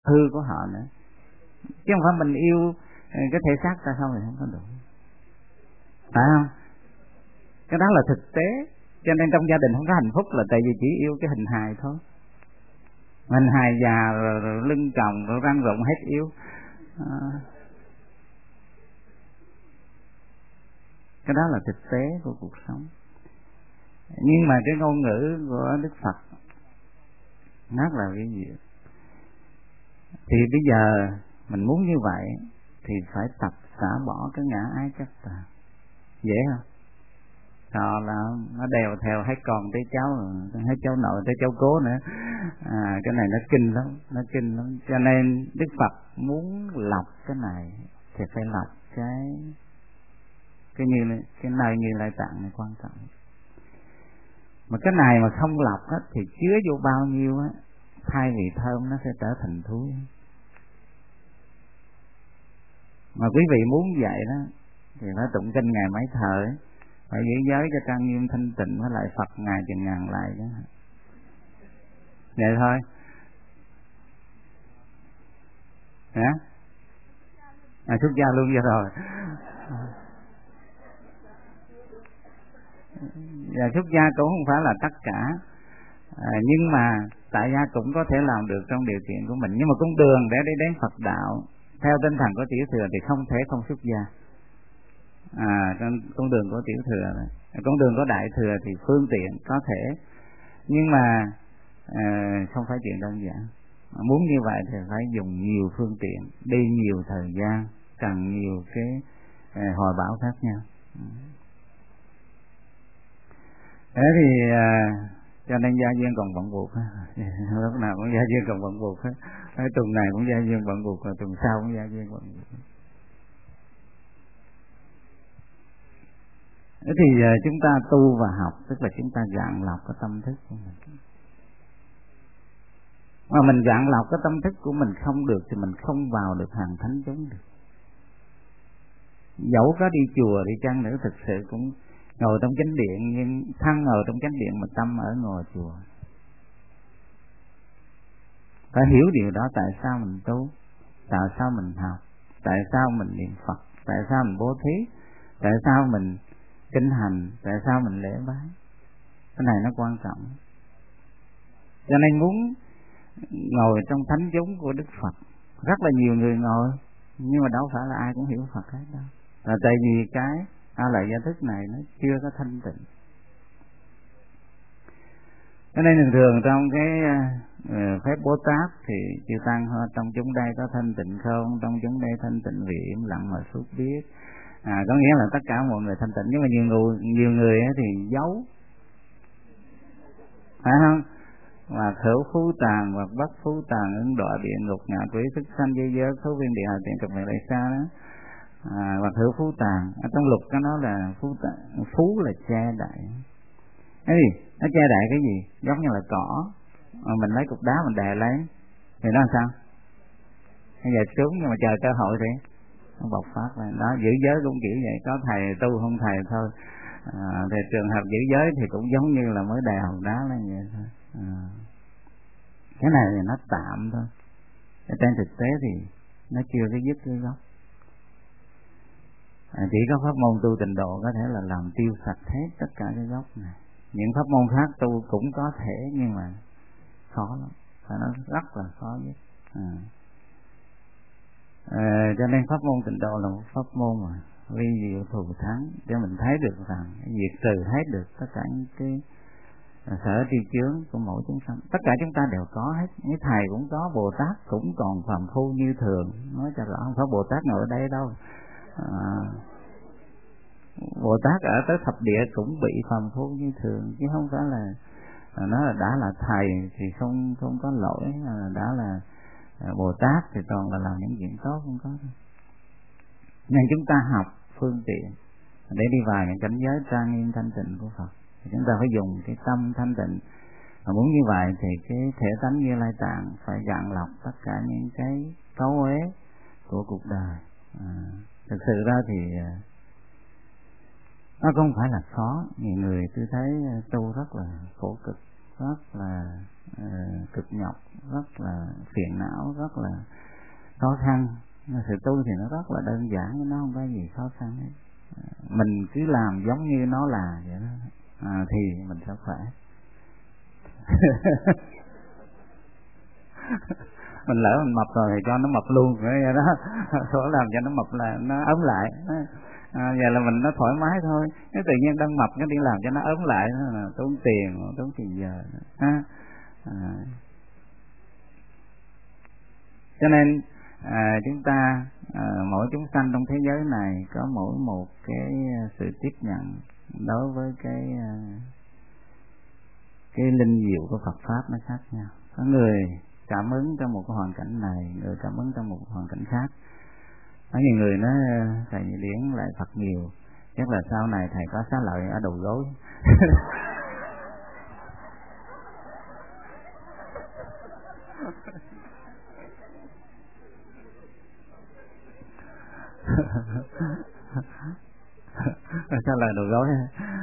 hư của họ nữa, chứ không phải mình yêu cái thể xác ta không thì không có đủ, phải không? Cái đó là thực tế. Cho nên trong gia đình không có hạnh phúc là tại vì chỉ yêu cái hình hài thôi. Hình hài già rồi lưng còng rồi răng rụng hết yêu. Cái đó là thực tế của cuộc sống. Nhưng mà cái ngôn ngữ của Đức Phật rất là vi diệu. Thì bây giờ mình muốn như vậy thì phải tập xả bỏ cái ngã ái chấp tà. Dễ không? Họ là nó đèo theo hết con tới cháu, hết cháu nội tới cháu cố nữa. Cái này nó kinh lắm, nó kinh lắm. Cho nên Đức Phật muốn lọc cái này thì phải lọc cái nơi Như Lai Tạng này quan trọng. Mà cái này mà không lọc á, thì chứa vô bao nhiêu á, thay vì thơm nó sẽ trở thành thúi. Mà quý vị muốn vậy đó thì phải tụng kinh ngày mấy thời, phải giữ giới cho trang nghiêm thanh tịnh, với lại Phật ngày chừng ngàn lại đó. Vậy thôi. Hả? Xuất gia luôn vậy rồi. Và xuất gia cũng không phải là tất cả, nhưng mà tại gia cũng có thể làm được trong điều kiện của mình. Nhưng mà con đường để đi đến Phật đạo theo tinh thần của tiểu thừa thì không thể không xuất gia. Con đường của tiểu thừa này. Con đường của đại thừa thì phương tiện có thể, nhưng mà không phải chuyện đơn giản. Muốn như vậy thì phải dùng nhiều phương tiện, đi nhiều thời gian, cần nhiều cái hồi bão khác nhau. Thế thì cho nên gia duyên còn bận buộc hết. Lúc nào cũng gia duyên còn bận buộc hết. Tuần này cũng gia duyên bận buộc, rồi tuần sau cũng gia duyên bận buộc. Thế thì chúng ta tu và học, tức là chúng ta gạn lọc cái tâm thức của mình. Mà mình gạn lọc cái tâm thức của mình không được thì mình không vào được hàng thánh chúng được. Dẫu có đi chùa đi chăng nữa, thực sự cũng ngồi trong chánh điện, nhưng thân ngồi trong chánh điện mà tâm ở ngồi chùa. Phải hiểu điều đó. Tại sao mình tu, tại sao mình học, tại sao mình niệm Phật, tại sao mình bố thí, tại sao mình kinh hành, tại sao mình lễ bái. Cái này nó quan trọng. Cho nên muốn ngồi trong thánh chúng của Đức Phật, rất là nhiều người ngồi, nhưng mà đâu phải là ai cũng hiểu Phật hết đâu. Là tại vì cái A Lại Gia Thức này nó chưa có thanh tịnh. Cho nên thường trong cái phép Bồ Tát thì chư tăng trong chúng đây có thanh tịnh không, trong chúng đây thanh tịnh vì im lặng mà suốt biết. Có nghĩa là tất cả mọi người thanh tịnh, nhưng mà nhiều người thì giấu, phải không? Và khẩu phú tàn hoặc bất phú tàn, ứng đọa địa ngục, ngạ quỷ, thức sanh, dây dớ, số viên địa, tiện cực mẹ đại xa đó. Hoặc hữu phú tàn, ở trong luật có nói là phú là che đậy. Cái gì? Nó che đậy cái gì? Giống như là cỏ, mình lấy cục đá mình đè lấy thì nó làm sao? Nó dệt xuống, nhưng mà chờ cơ hội thì nó bộc phát lên. Đó, giữ giới cũng kiểu vậy, có thầy tu không thầy thôi. Thì trường hợp giữ giới thì cũng giống như là mới đè hòn đá lên vậy thôi. Cái này thì nó tạm thôi. Trên thực tế thì nó chưa có dứt cái gốc. Chỉ có pháp môn tu tịnh độ có thể là làm tiêu sạch hết tất cả cái gốc này. Những pháp môn khác tu cũng có thể, nhưng mà khó lắm, phải nói rất là khó nhất. Cho nên pháp môn tịnh độ là một pháp môn mà vi diệu thù thắng, để mình thấy được rằng diệt trừ hết được tất cả những cái sở tri chướng của mỗi chúng sanh. Tất cả chúng ta đều có hết. Những thầy cũng có, Bồ Tát cũng còn phàm phu như thường. Nói cho rõ, không phải Bồ Tát ngồi ở đây đâu. Bồ Tát ở tới thập địa cũng bị phàm phu như thường, chứ không phải là nó là đã là thầy thì không có lỗi, đã là Bồ Tát thì toàn là làm những chuyện tốt, không có đâu. Nên chúng ta học phương tiện để đi vào những cảnh giới trang nghiêm thanh tịnh của Phật, thì chúng ta phải dùng cái tâm thanh tịnh. Và muốn như vậy thì cái thể tánh Như Lai Tạng phải gạn lọc tất cả những cái cấu uế của cuộc đời. Thực sự ra thì nó không phải là khó. Nhiều người tôi thấy tu rất là khổ cực, rất là cực nhọc, rất là phiền não, rất là khó khăn. Sự tu thì nó rất là đơn giản, nó không có gì khó khăn hết. Mình cứ làm giống như nó là vậy đó, thì mình sẽ khỏe. Mình lỡ mình mập rồi thì cho nó mập luôn vậy đó, khó làm cho nó mập là nó ốm lại. Vậy là mình nó thoải mái thôi. Nếu tự nhiên đang mập nó đi làm cho nó ốm lại nó là tốn tiền giờ. Cho nên chúng ta mỗi chúng sanh trong thế giới này có mỗi một cái sự tiếp nhận đối với cái linh diệu của Phật pháp nó khác nhau. Có người cảm ứng trong một cái hoàn cảnh này, người cảm ứng trong một hoàn cảnh khác. Có nhiều người nói thầy Điển lại Phật nhiều, chắc là sau này thầy có xá lợi ở đầu gối. Sao là đầu gối?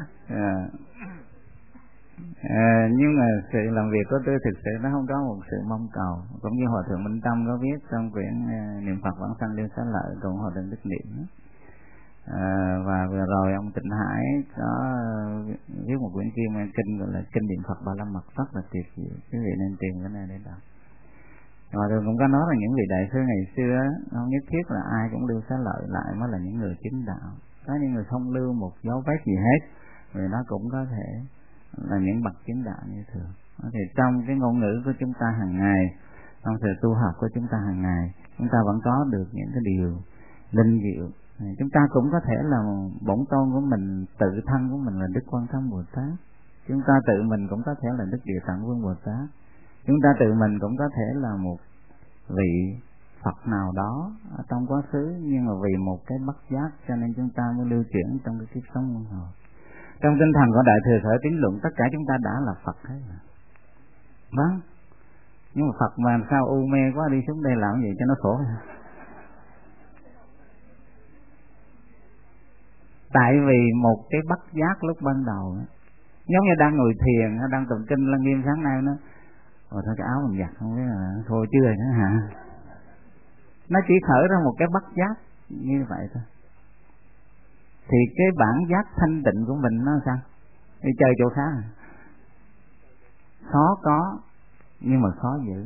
Nhưng mà sự làm việc của tôi thực sự nó không có một sự mong cầu, cũng như Hòa thượng Minh Tâm có viết trong quyển Niệm Phật Vãng Sanh Lưu Xá Lợi cùng Hòa thượng Đức Niệm. Và vừa rồi ông Tịnh Hải có viết một quyển kinh gọi là Kinh Niệm Phật Ba La Mật, rất là tuyệt diệu, quý vị nên tìm cái này để đọc. Hòa thượng cũng có nói là những vị đại sư ngày xưa không nhất thiết là ai cũng lưu xá lợi lại mới là những người chính đạo. Có những người không lưu một dấu vết gì hết, vì nó cũng có thể là những bậc chính đạo như thường. Thì trong cái ngôn ngữ của chúng ta hàng ngày, trong sự tu học của chúng ta hàng ngày, chúng ta vẫn có được những cái điều linh diệu. Chúng ta cũng có thể là bổn tôn của mình, tự thân của mình là Đức Quan Thế Bồ Tát. Chúng ta tự mình cũng có thể là Đức Địa Tạng Vương Bồ Tát. Chúng ta tự mình cũng có thể là một vị Phật nào đó ở trong quá khứ, nhưng mà vì một cái bất giác cho nên chúng ta mới lưu chuyển trong cái kiếp sống luân hồi. Trong tinh thần của Đại Thừa Khởi Tín Luận, tất cả chúng ta đã là Phật hết rồi. Vâng. Nhưng mà Phật mà sao u mê quá đi xuống đây làm gì cho nó khổ? Tại vì một cái bất giác lúc ban đầu, giống như đang ngồi thiền, đang tụng kinh Lăng Nghiêm sáng nay nó, thôi cái áo mình giặt không biết là thôi chưa nữa hả? Nó chỉ khởi ra một cái bất giác như vậy thôi. Thì cái bản giác thanh tịnh của mình nó sao? Đi chơi chỗ khác khó có, nhưng mà khó giữ.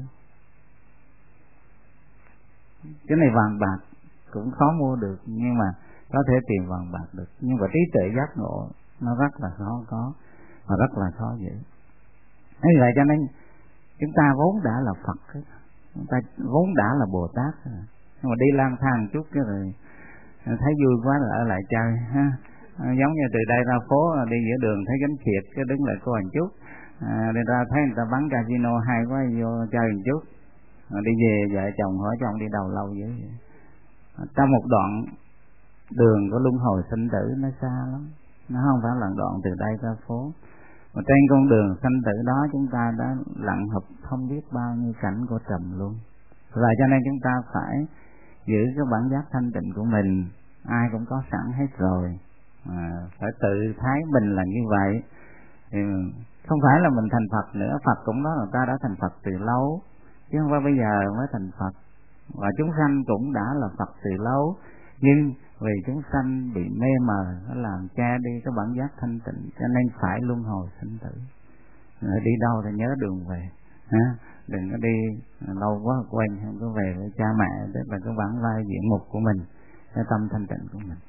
Cái này vàng bạc cũng khó mua được, nhưng mà có thể tìm vàng bạc được. Nhưng mà trí tuệ giác ngộ nó rất là khó có và rất là khó giữ. Thế vậy cho nên chúng ta vốn đã là Phật, chúng ta vốn đã là Bồ Tát, nhưng mà đi lang thang chút cái rồi thấy vui quá là ở lại chơi ha. Giống như từ đây ra phố đi giữa đường thấy gánh thiệt cái đứng lại coi một chút, đi ra thấy người ta bắn casino hay quá vô chơi một chút, đi về vợ chồng hỏi chồng đi đầu lâu dữ vậy. Trong một đoạn đường của luân hồi sinh tử nó xa lắm, nó không phải là đoạn từ đây ra phố. Mà trên con đường sanh tử đó chúng ta đã lặn hợp không biết bao nhiêu cảnh của trầm luôn. Và cho nên chúng ta phải giữ cái bản giác thanh tịnh của mình, ai cũng có sẵn hết rồi. Phải tự thái mình là như vậy. Thì không phải là mình thành Phật nữa, Phật cũng nói là ta đã thành Phật từ lâu, chứ không phải bây giờ mới thành Phật. Và chúng sanh cũng đã là Phật từ lâu, nhưng vì chúng sanh bị mê mờ, nó làm che đi cái bản giác thanh tịnh, cho nên phải luân hồi sinh tử. Rồi đi đâu thì nhớ đường về, đừng có đi lâu quá quên, không có về với cha mẹ, tức là cái bản vai diện mục của mình, cái tâm thanh tịnh của mình.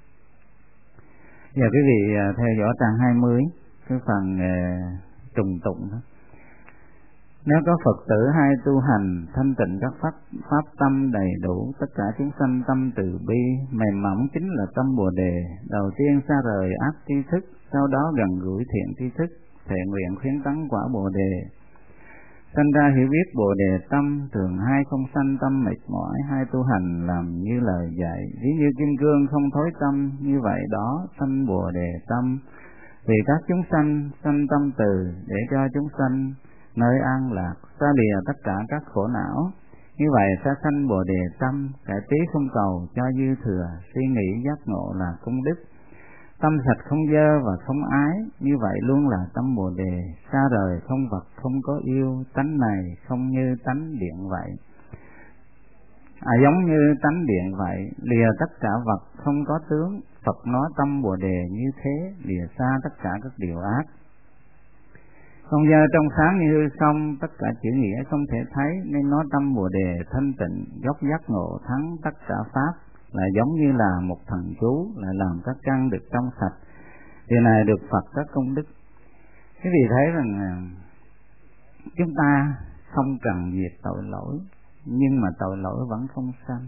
Giờ quý vị theo dõi trang 20, cái phần trùng tụng đó. Nếu có Phật tử hay tu hành thanh tịnh các pháp tâm đầy đủ, tất cả chúng sanh tâm từ bi mềm mỏng chính là tâm Bồ đề. Đầu tiên xa rời ác tri thức, sau đó gần gũi thiện tri thức, thệ nguyện khuyến tấn quả Bồ đề. Sanh ra hiểu biết Bồ đề tâm, thường hai không sanh tâm mệt mỏi, hai tu hành làm như lời dạy, ví như kim cương không thối tâm, như vậy đó sanh Bồ đề tâm. Vì các chúng sanh sanh tâm từ, để cho chúng sanh nơi an lạc, xa lìa tất cả các khổ não. Như vậy sẽ sanh Bồ đề tâm, cải trí không cầu cho dư thừa, suy nghĩ giác ngộ là công đức. Tâm sạch không dơ và không ái, như vậy luôn là tâm Bồ Đề, xa rời không vật không có yêu, tánh này không như tánh điện vậy. Giống như tánh điện vậy, lìa tất cả vật không có tướng, Phật nói tâm Bồ Đề như thế, lìa xa tất cả các điều ác. Không dơ trong sáng như hư không, tất cả chữ nghĩa không thể thấy, nên nói tâm Bồ Đề thanh tịnh, gốc giác ngộ thắng tất cả pháp, là giống như là một thần chú, là làm các căn được trong sạch. Điều này được Phật các công đức. Quý vị thấy rằng chúng ta không cần diệt tội lỗi, nhưng mà tội lỗi vẫn không sanh.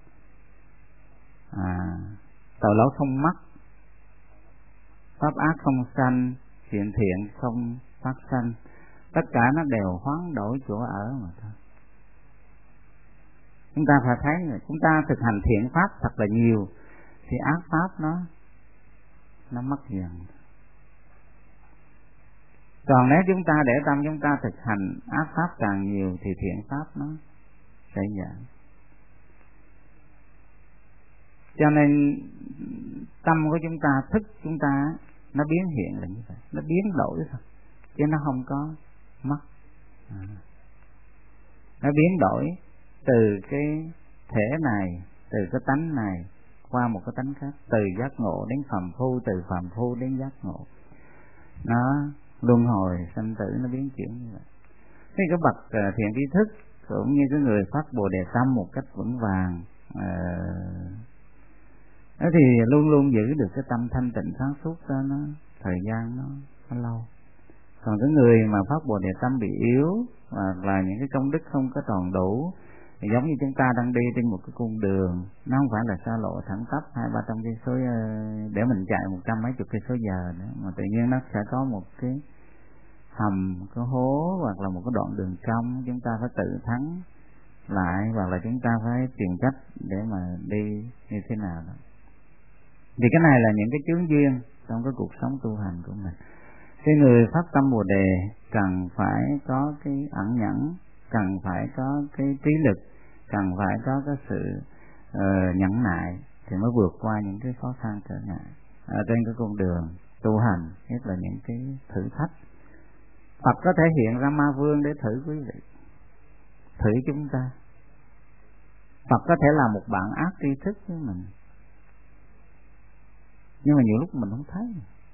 Tội lỗi không mất, pháp ác không sanh, chuyện thiện không phát sanh, tất cả nó đều hoán đổi chỗ ở mà thôi. Chúng ta phải thấy là chúng ta thực hành thiện pháp thật là nhiều thì ác pháp nó mất dần. Còn nếu chúng ta để tâm chúng ta thực hành ác pháp càng nhiều thì thiện pháp nó sẽ giảm. Cho nên tâm của chúng ta, thức chúng ta nó biến hiện là như vậy, nó biến đổi thôi, chứ nó không có mất. Nó biến đổi từ cái thể này, từ cái tánh này qua một cái tánh khác, từ giác ngộ đến phàm phu, từ phàm phu đến giác ngộ, nó luân hồi sanh tử, nó biến chuyển như vậy. Thế cái bậc thiện tri thức cũng như cái người phát Bồ Đề tâm một cách vững vàng, thì luôn luôn giữ được cái tâm thanh tịnh sáng suốt đó, nó thời gian nó lâu. Còn cái người mà phát Bồ Đề tâm bị yếu, hoặc là những cái công đức không có tròn đủ, thì giống như chúng ta đang đi trên một cái cung đường, nó không phải là xa lộ thẳng tắp 200-300 cây số để mình chạy 100 mấy chục cây số giờ nữa, mà tự nhiên nó sẽ có một cái hầm, cái hố hoặc là một cái đoạn đường cong, chúng ta phải tự thắng lại, hoặc là chúng ta phải tìm cách để mà đi như thế nào đó. Thì cái này là những cái chướng duyên trong cái cuộc sống tu hành của mình. Cái người phát tâm Bồ Đề cần phải có cái ẩn nhẫn, cần phải có cái trí lực, cần phải có cái sự nhẫn nại thì mới vượt qua những cái khó khăn trở ngại ở trên cái con đường tu hành, nhất là những cái thử thách. Phật có thể hiện ra ma vương để thử quý vị, thử chúng ta. Phật có thể là một bạn ác tri thức với mình, nhưng mà nhiều lúc mình không thấy,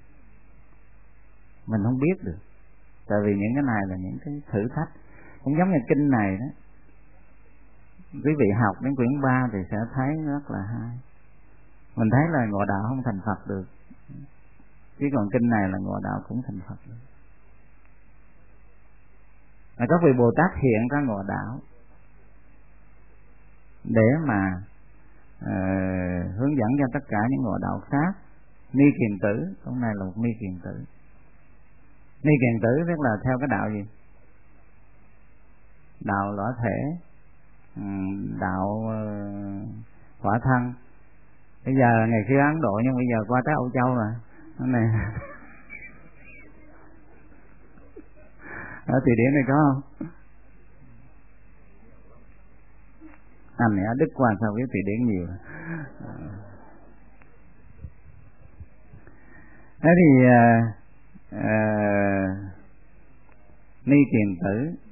mình không biết được. Tại vì những cái này là những cái thử thách. Cũng giống như kinh này đó, quý vị học đến quyển 3 thì sẽ thấy rất là hay. Mình thấy là ngộ đạo không thành Phật được, chứ còn kinh này là ngộ đạo cũng thành Phật được. Là các vị Bồ Tát hiện ra ngộ đạo để mà hướng dẫn cho tất cả những ngộ đạo khác. Ni Kiền Tử, con này là một Ni Kiền Tử. Ni Kiền Tử tức là theo cái đạo gì? Đạo lõa thể, đạo quả thân. Bây giờ ngày xưa Ấn Độ, nhưng bây giờ qua tới Âu Châu rồi. Cái này ở từ điển này có không? Anh này ở Đức qua sao biết từ điển nhiều. Thế thì Ni Kiền Tử